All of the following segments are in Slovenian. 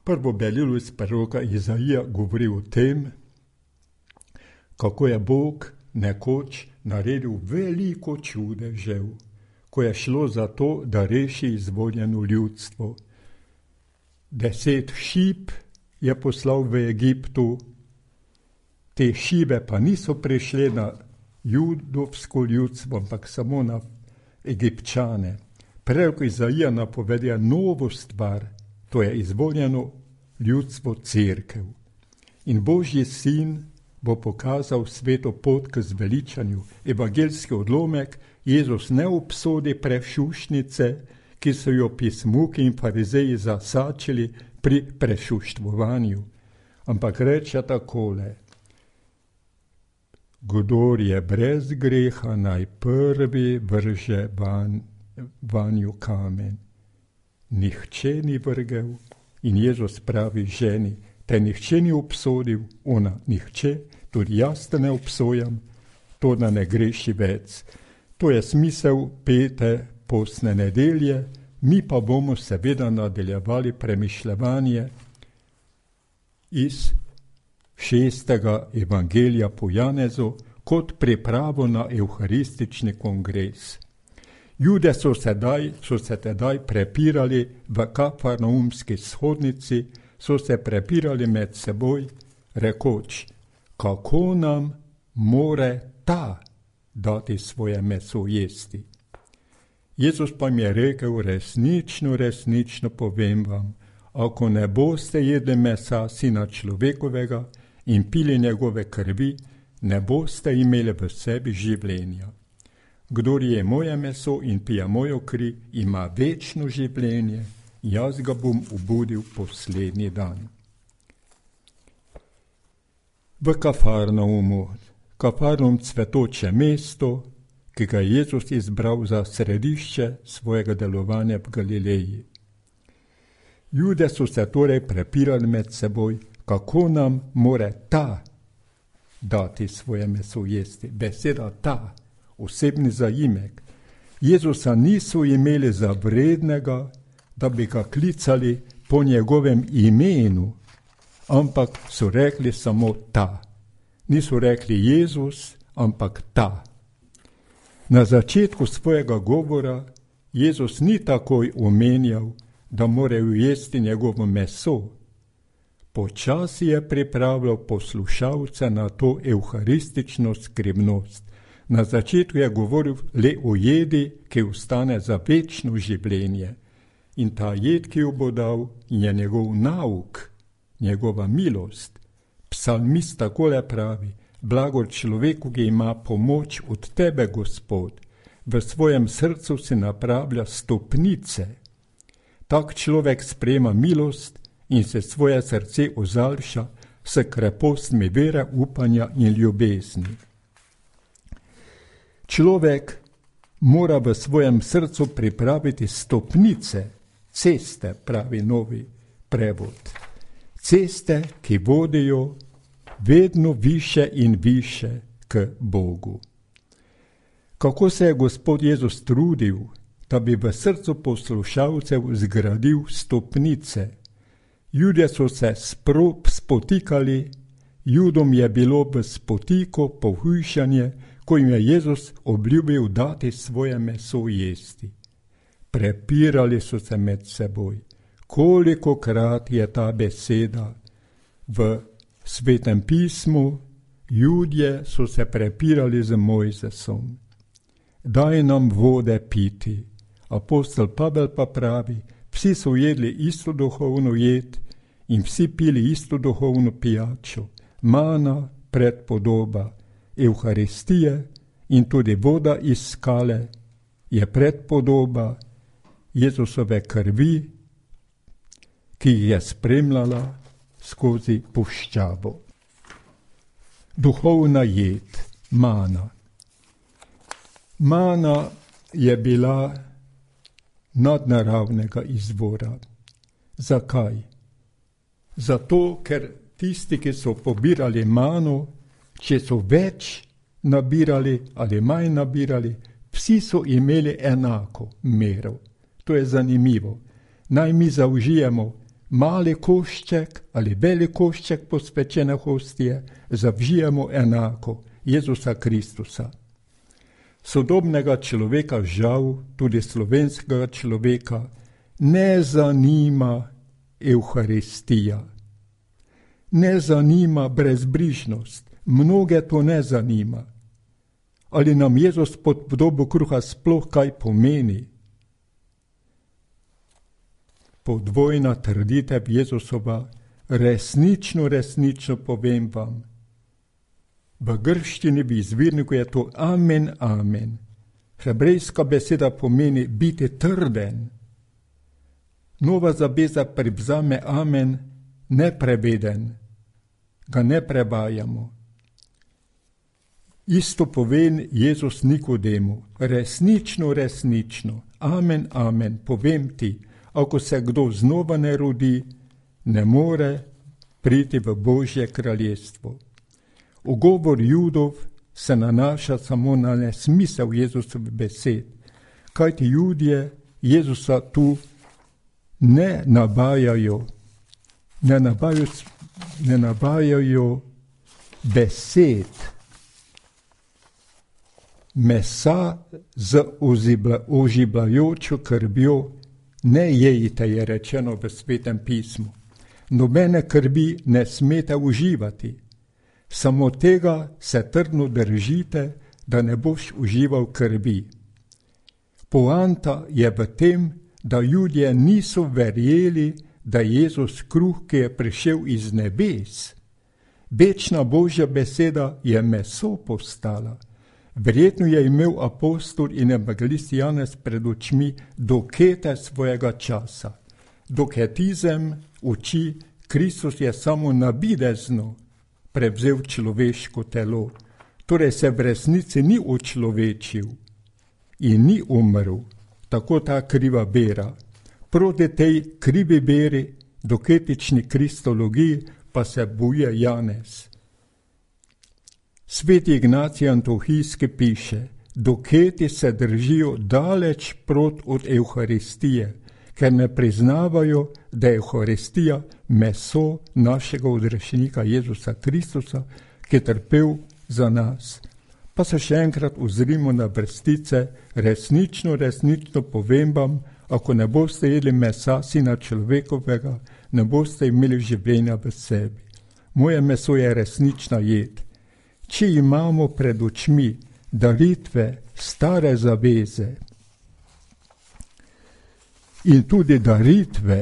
Prvo belilo iz proroka Izaija govori o tem, kako je Bog nekoč naredil veliko čudežev, ko je šlo za to, da reši izvoljeno ljudstvo. 10 šib je poslal v Egiptu, te šibe pa niso prišle na judovsko ljudstvo, ampak samo na Egipčane. Prorok Izaija napoveduje novo stvar, to je izvoljeno ljudstvo, cerkev. In Božji sin bo pokazal sveto pot k zveličanju. Evangeljski odlomek Jezus ne obsodi prešuštnice, ki so jo pismuki in farizeji zasačili pri prešuštvovanju, ampak reče takole: kdor je brez greha, naj prvi vrže vanju kamen. Nihče ni vrgel in Jezus pravi ženi: te nihče ni obsodil, ona nihče, tudi jaz te ne obsojam, to da ne greši več. To je smisel 5. postne nedelje, mi pa bomo seveda nadaljevali premišljevanje iz 6. evangelija po Janezu kot pripravo na evharistični kongres. Jude so se tedaj prepirali v Kafarnaumski shodnici, so se prepirali med seboj, rekoč: kako nam more ta dati svoje meso jesti? Jezus pa mi je rekel: resnično povem vam, ako ne boste jedli mesa Sina človekovega in pili njegove krvi, ne boste imeli v sebi življenja. Kdor je moje meso in pije mojo kri, ima večno življenje, jaz ga bom obudil poslednji dan. V Kafarnaumu, Kafarnaum cvetoče mesto, ki ga je Jezus izbral za središče svojega delovanja v Galileji. Jude so se torej prepirali med seboj, kako nam more ta dati svoje meso jesti. Beseda ta, osebni zaimek. Jezusa niso imeli za vrednega, da bi ga klicali po njegovem imenu, ampak so rekli samo ta. Niso rekli Jezus, ampak ta. Na začetku svojega govora Jezus ni takoj omenjal, da morajo jesti njegovo meso. Počasi je pripravljal poslušalce na to evharistično skrivnost. Na začetku je govoril le o jedi, ki ostane za večno življenje. In ta jed, ki jo bo dal, je njegov nauk, njegova milost. Psalmist takole pravi: blago človeku, ki ima pomoč od tebe, Gospod. V svojem srcu si napravlja stopnice. Tak človek sprejema milost in se svoje srce ozaljša s krepostmi vere, upanja in ljubezni. Človek mora v svojem srcu pripraviti stopnice, ceste, pravi novi prevod. Ceste, ki vodijo vedno više in više k Bogu. Kako se je Gospod Jezus trudil, da bi v srcu poslušalcev zgradil stopnice. Judje so se spotikali, Judom je bilo v spotiku pohujšanje, ko jim je Jezus obljubil dati svoje meso jesti. Prepirali so se med seboj. Kolikokrat je ta beseda v Svetem pismu, Judje so se prepirali z Mojzesom. Daj nam vode piti. Apostol Pavel pa pravi: vsi so jedli isto duhovno jed in vsi pili isto duhovno pijačo. Mana, predpodoba Evharistije in tudi voda iz skale je predpodoba Jezusove krvi, ki je spremljala skozi puščavo. Duhovna jed, mana. Mana je bila nadnaravnega izvora. Zakaj? Zato, ker tisti, ki so pobirali mano, če so več nabirali ali manj nabirali, vsi so imeli enako mero. To je zanimivo. Naj mi zaužijemo mali košček ali velik košček posvečene hostije, zavžijemo enako Jezusa Kristusa. Sodobnega človeka, žal tudi slovenskega človeka, ne zanima Evharistija. Ne zanima brezbrižnost, mnoge to ne zanima. Ali nam Jezus pod podobo kruha sploh kaj pomeni? Podvojna trditev Jezusova, resnično povem vam. V grščini, v izvirniku je to amen, amen. Hebrejska beseda pomeni biti trden. Nova zaveza privzame amen, nepreveden, ga ne prevajamo. Isto pove Jezus Nikodemu, resnično, amen, amen, povem ti, ako se kdo znova ne rodi, ne more priti v Božje kraljestvo. Ugovor Judov se nanaša samo na nesmisel Jezusovih besed, kajti Judje Jezusa tu ne navajajo besed, mesa z ožibljajočo krvjo ne jejte, je rečeno v Svetem pismu. Nobene krvi ne smete uživati, samo tega se trdno držite, da ne boš užival krvi. Poanta je v tem, da Judje niso verjeli, da je Jezus kruh, ki je prišel iz nebes. Večna Božja beseda je meso postala. Verjetno je imel apostol in evangelist Janez pred očmi dokete svojega časa. Doketizem uči, Kristus je samo navidezno prevzel človeško telo, torej se v resnici ni očlovečil in ni umrl, tako ta kriva vera. Proti tej krivi veri, doketični kristologiji, pa se buje Janez. Sveti Ignacij Antohijski piše, doketi se držijo daleč prot od Evharistije, ker ne priznavajo, da je Evharistija meso našega odrešenika Jezusa Kristusa, ki je trpel za nas. Pa se še enkrat ozrimo na vrstice, resnično povem vam, ako ne boste jedli mesa Sina človekovega, ne boste imeli življenja v sebi. Moje meso je resnična jed. Če imamo pred očmi daritve stare zaveze in tudi daritve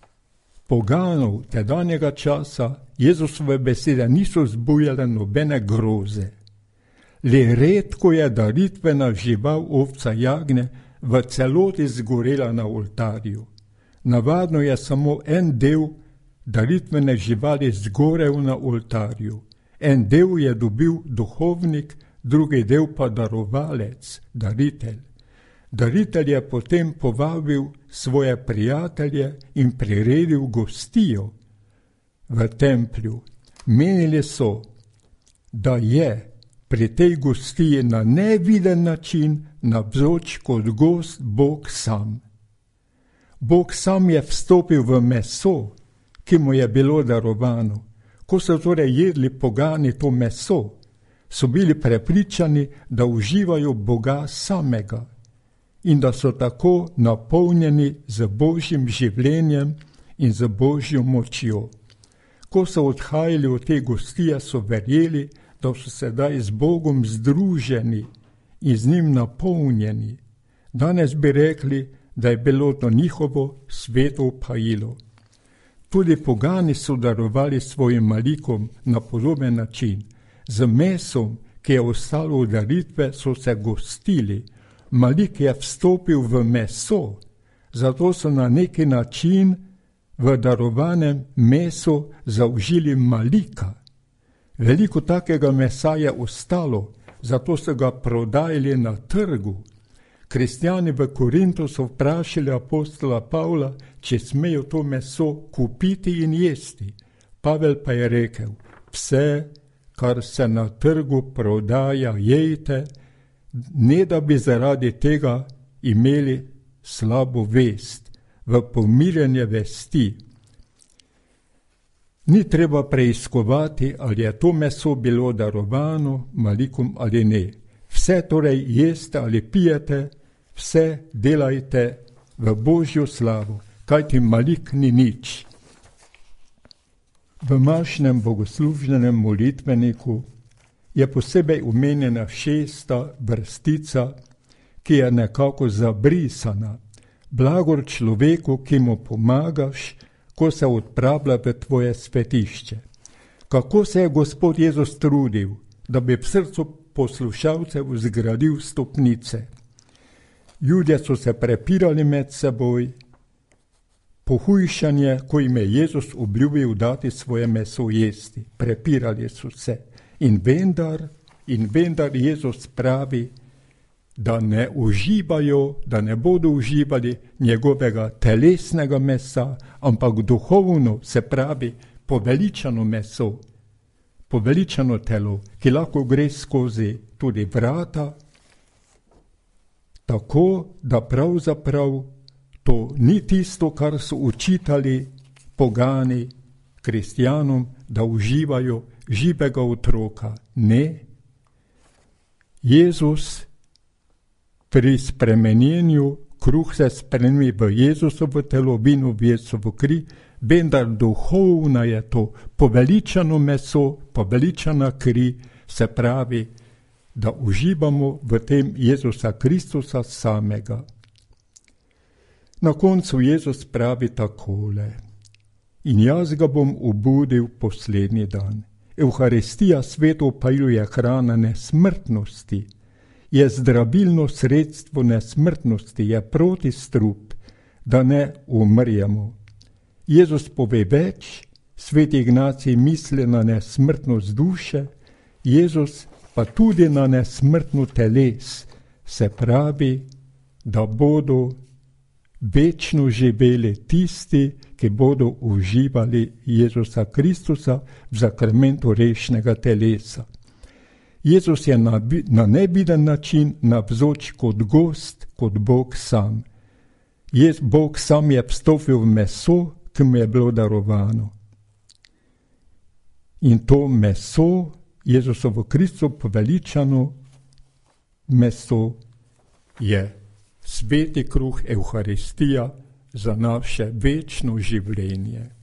poganov tedanjega časa, Jezusove besede niso zbujale nobene groze. Le redko je daritvena žival, ovca, jagnje v celoti zgorela na oltarju. Navadno je samo en del daritvene živali zgorel na oltarju. En del je dobil duhovnik, drugi del pa darovalec, daritelj. Daritelj je potem povabil svoje prijatelje in priredil gostijo v templju. Menili so, da je pri tej gostiji na neviden način navzoč kot gost Bog sam. Bog sam je vstopil v meso, ki mu je bilo darovano. Ko so torej jedli pogani to meso, so bili prepričani, da uživajo Boga samega in da so tako napolnjeni z Božjim življenjem in z Božjo močjo. Ko so odhajali od te gostije, so verjeli, da so sedaj z Bogom združeni in z njim napolnjeni. Danes bi rekli, da je bilo to njihovo sveto pojilo. Tudi pogani so darovali svojim malikom na podoben način. Z mesom, ki je ostalo od daritve, so se gostili. Malik je vstopil v meso, zato so na neki način v darovanem mesu zaužili malika. Veliko takega mesa je ostalo, zato so ga prodajali na trgu. Kristjani v Korintu so vprašali apostola Pavla, če smejo to meso kupiti in jesti. Pavel pa je rekel, vse, kar se na trgu prodaja, jejte, ne da bi zaradi tega imeli slabo vest, v pomirjanje vesti. Ni treba preiskovati, ali je to meso bilo darovano malikom ali ne. Vse torej jeste ali pijete, vse delajte v Božjo slavo, kajti malik ni nič. V mašnem bogoslužbenem molitveniku je posebej omenjena 6. vrstica, ki je nekako zabrisana. Blagor človeku, ki mu pomagaš, ko se odpravlja v tvoje svetišče. Kako se je Gospod Jezus trudil, da bi v srcu poslušalcev zgradil stopnice. Ljudje so se prepirali med seboj, pohujšanje, ko jim je Jezus obljubil dati svoje meso jesti. Prepirali so se. In vendar Jezus pravi, da ne uživajo, da ne bodo uživali njegovega telesnega mesa, ampak duhovno, se pravi poveličano meso, poveličano telo, ki lahko gre skozi tudi vrata, tako da pravzaprav to ni tisto, kar so učitali pogani kristjanom, da uživajo živega otroka. Ne. Jezus pri spremenjenju, kruh se spremeni v Jezusovo telo, vino v Jezusovo kri, vendar duhovna je to poveličano meso, poveličana kri, se pravi, da uživamo v tem Jezusa Kristusa samega. Na koncu Jezus pravi takole: in jaz ga bom obudil poslednji dan. Evharistija sveto opajuje hrana nesmrtnosti, je zdravilno sredstvo nesmrtnosti, je protistrup, da ne umrjemo. Jezus pove več, sveti Ignacij misli na nesmrtnost duše, Jezus pa tudi na nesmrtno teles, se pravi, da bodo večno živeli tisti, ki bodo uživali Jezusa Kristusa v zakramentu rešnega telesa. Jezus je na neviden način navzoč kot gost, kot Bog sam. Bog sam je vstopil v meso, ki mu je bilo darovano. In to meso, Jezusovo Kristu poveličano meso, je sveti kruh Evharistija za naše večno življenje.